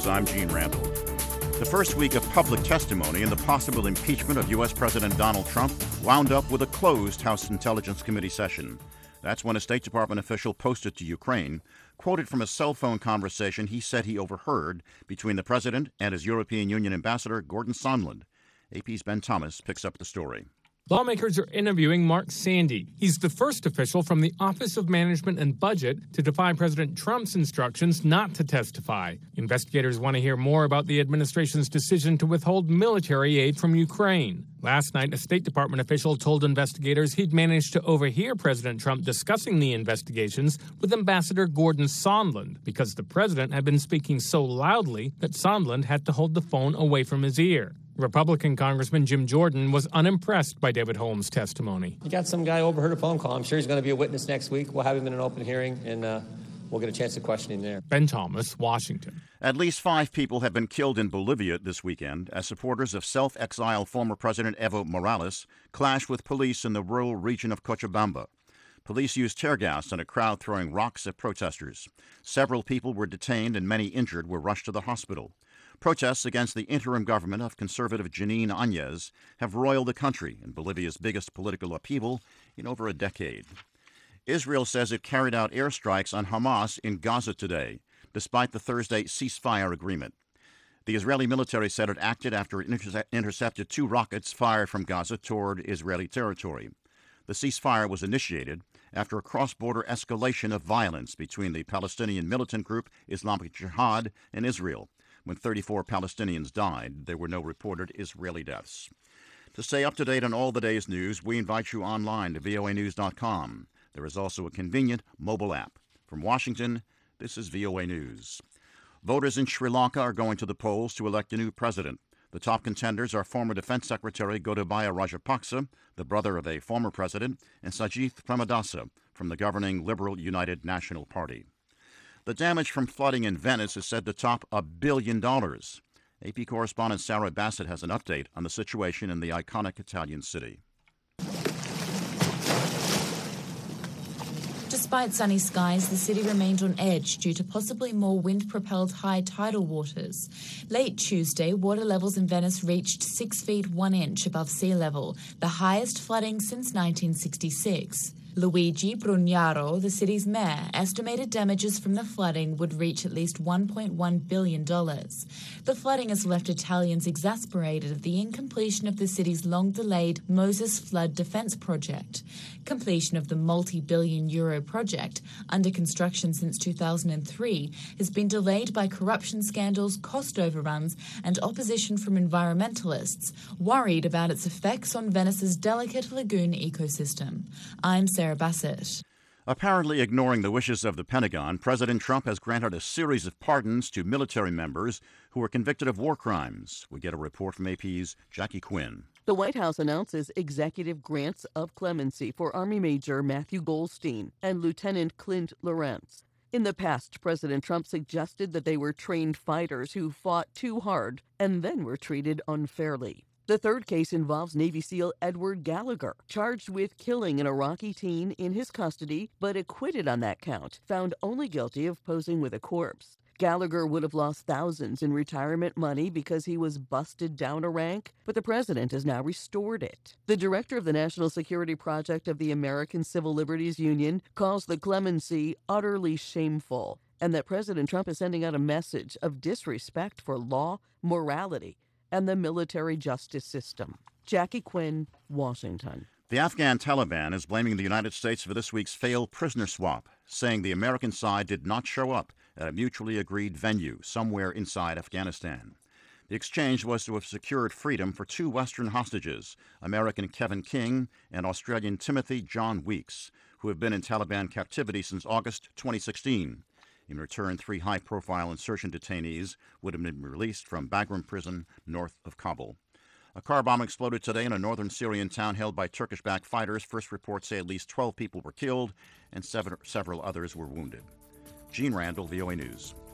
News, I'm Gene Randall. The first week of public testimony in the possible impeachment of U.S. President Donald Trump wound up with a closed House Intelligence Committee session. That's when a State Department official posted to Ukraine, quoted from a cell phone conversation he said he overheard between the president and his European Union ambassador, Gordon Sondland. AP's Ben Thomas picks up the story. Lawmakers are interviewing Mark Sandy. He's the first official from the Office of Management and Budget to defy President Trump's instructions not to testify. Investigators want to hear more about the administration's decision to withhold military aid from Ukraine. Last night, a State Department official told investigators he'd managed to overhear President Trump discussing the investigations with Ambassador Gordon Sondland because the president had been speaking so loudly that Sondland had to hold the phone away from his ear. Republican Congressman Jim Jordan was unimpressed by David Holmes' testimony. You got some guy overheard a phone call. I'm sure he's going to be a witness next week. We'll have him in an open hearing, and we'll get a chance to question him there. Ben Thomas, Washington. At least 5 people have been killed in Bolivia this weekend as supporters of self-exiled former President Evo Morales clashed with police in the rural region of Cochabamba. Police used tear gas and a crowd throwing rocks at protesters. Several people were detained and many injured were rushed to the hospital. Protests against the interim government of conservative Janine Áñez have roiled the country in Bolivia's biggest political upheaval in over a decade. Israel says it carried out airstrikes on Hamas in Gaza today, despite the Thursday ceasefire agreement. The Israeli military said it acted after it intercepted 2 rockets fired from Gaza toward Israeli territory. The ceasefire was initiated after a cross-border escalation of violence between the Palestinian militant group Islamic Jihad and Israel. When 34 Palestinians died, there were no reported Israeli deaths. To stay up to date on all the day's news, we invite you online to voanews.com. There is also a convenient mobile app. From Washington, this is VOA News. Voters in Sri Lanka are going to the polls to elect a new president. The top contenders are former Defense Secretary Gotabaya Rajapaksa, the brother of a former president, and Sajith Premadasa from the governing Liberal United National Party. The damage from flooding in Venice is said to top $1 billion. AP correspondent Sarah Bassett has an update on the situation in the iconic Italian city. Despite sunny skies, the city remained on edge due to possibly more wind-propelled high tidal waters. Late Tuesday, water levels in Venice reached 6 feet 1 inch above sea level, the highest flooding since 1966. Luigi Brugnaro, the city's mayor, estimated damages from the flooding would reach at least $1.1 billion. The flooding has left Italians exasperated at the incompletion of the city's long-delayed Moses Flood Defense Project. Completion of the multi-billion euro project, under construction since 2003, has been delayed by corruption scandals, cost overruns, and opposition from environmentalists, worried about its effects on Venice's delicate lagoon ecosystem. I'm Sarah Bassett. Apparently ignoring the wishes of the Pentagon, President Trump has granted a series of pardons to military members who were convicted of war crimes. We get a report from AP's Jackie Quinn. The White House announces executive grants of clemency for Army Major Matthew Goldstein and Lieutenant Clint Lorentz. In the past, President Trump suggested that they were trained fighters who fought too hard and then were treated unfairly. The third case involves Navy SEAL Edward Gallagher, charged with killing an Iraqi teen in his custody, but acquitted on that count, found only guilty of posing with a corpse. Gallagher would have lost thousands in retirement money because he was busted down a rank, but the president has now restored it. The director of the National Security Project of the American Civil Liberties Union calls the clemency utterly shameful, and that President Trump is sending out a message of disrespect for law, morality, and the military justice system. Jackie Quinn, Washington. The Afghan Taliban is blaming the United States for this week's failed prisoner swap, saying the American side did not show up at a mutually agreed venue somewhere inside Afghanistan. The exchange was to have secured freedom for 2 Western hostages, American Kevin King and Australian Timothy John Weeks, who have been in Taliban captivity since August 2016. In return, 3 high-profile insurgent detainees would have been released from Bagram prison north of Kabul. A car bomb exploded today in a northern Syrian town held by Turkish-backed fighters. First reports say at least 12 people were killed and several others were wounded. Gene Randall, VOA News.